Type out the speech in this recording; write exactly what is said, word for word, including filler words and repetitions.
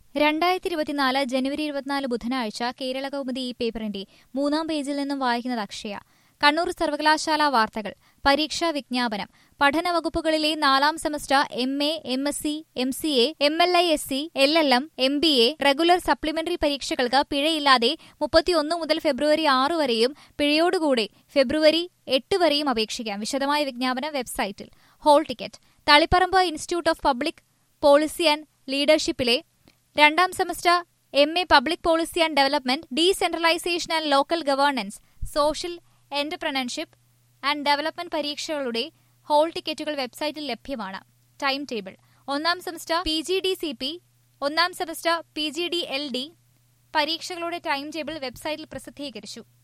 രണ്ടായിരത്തി ഇരുപത്തിനാല് ജനുവരി ഇരുപത്തിനാല് ബുധനാഴ്ച കേരള കൗമുദി ഈ പേപ്പറിന്റെ മൂന്നാം പേജിൽ നിന്നും വായിക്കുന്നത് അക്ഷയ. കണ്ണൂർ സർവകലാശാല വാർത്തകൾ. പരീക്ഷാ വിജ്ഞാപനം. പഠന വകുപ്പുകളിലെ നാലാം semester M A, M S C, M C A, M L I S C, L L M, M B A, regular supplementary പരീക്ഷകൾക്ക് പിഴയില്ലാതെ മുപ്പത്തിയൊന്ന് മുതൽ ഫെബ്രുവരി ആറ് വരെയും പിഴയോടുകൂടെ ഫെബ്രുവരി എട്ട് വരെയും അപേക്ഷിക്കാം. വിശദമായ വിജ്ഞാപനം വെബ്സൈറ്റിൽ. Hall ticket. Thaliparamba institute of public policy and ലീഡർഷിപ്പിലെ രണ്ടാം semester M A public policy and development, decentralisation and local governance, social entrepreneurship and development പരീക്ഷകളുടെ ഹോൾ ടിക്കറ്റുകൾ വെബ്സൈറ്റിൽ ലഭ്യമാണ്. Time table. ഒന്നാം semester P G D C P, ഒന്നാം semester P G D L D പരീക്ഷകളുടെ time table വെബ്സൈറ്റിൽ പ്രസിദ്ധീകരിച്ചു.